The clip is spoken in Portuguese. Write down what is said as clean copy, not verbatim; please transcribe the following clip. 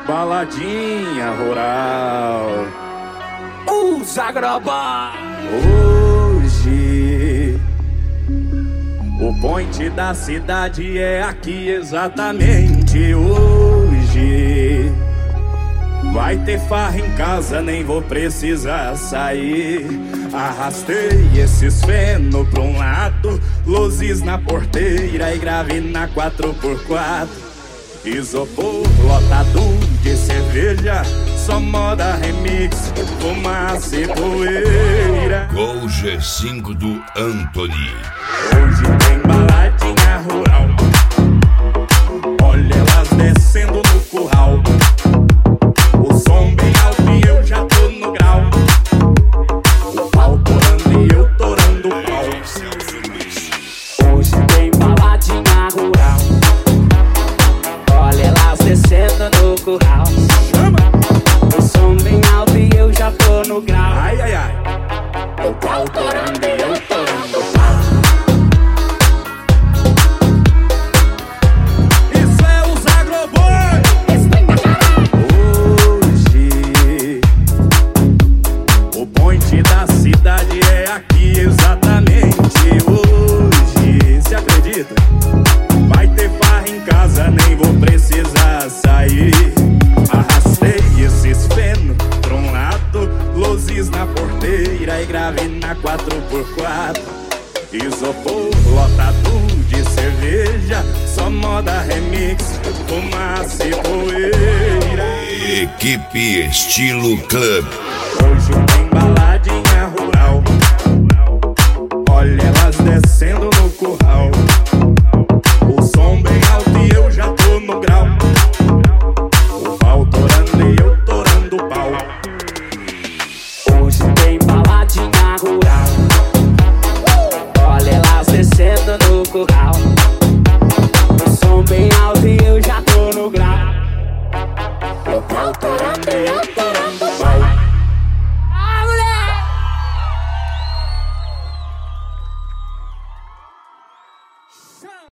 Baladinha rural. Os Agroboy. Hoje o point da cidade é aqui exatamente hoje. Vai ter farra em casa, nem vou precisar sair. Arrastei esses feno pra um lado, luzes na porteira e grave na 4x4. Isopor lotado de cerveja, só moda remix, fumaça e poeira. Gol G5 do Anthony. Hoje tem baladinha rural, olha elas descendo no curral. O som bem alto e eu já tô no grau. O pau torando e eu torando o pau. Hoje tem baladinha rural, olha elas descendo no curral. O som bem alto e eu já tô no grau. Ai, ai, ai. O pau torando e eu torando o pau. Isso é os Agroboy. Hoje o point da cidade é aqui exatamente hoje. Se acredita? Vai ter farra em casa, nem vou precisar sair. Arrastei esses feno pra um lado, luzes na porteira e grave na 4x4. Isopor lotado de cerveja, só moda remix, fumaça e poeira. Equipe Estilo Club. Hoje tem baladinha rural, olha elas descendo